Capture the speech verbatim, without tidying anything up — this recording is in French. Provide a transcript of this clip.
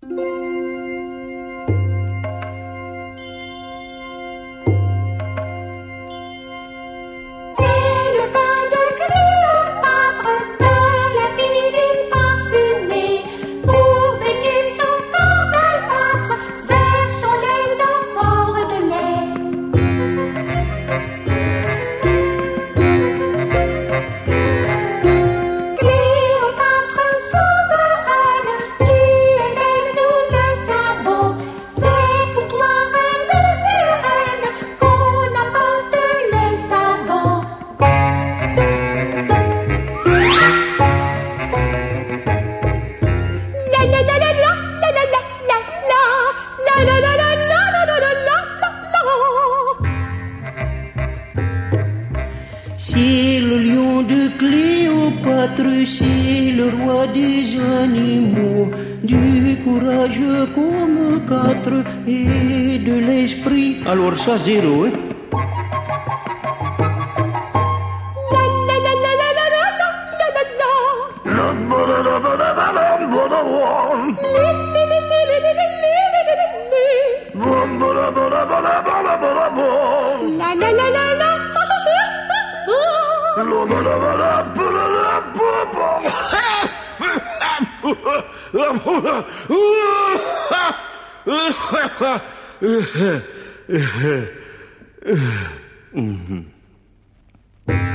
C'est le lion de Cléopâtre, c'est le roi des animaux, du courage comme quatre et de l'esprit. Alors ça zéro, hein? La la la la la. Mm-hmm.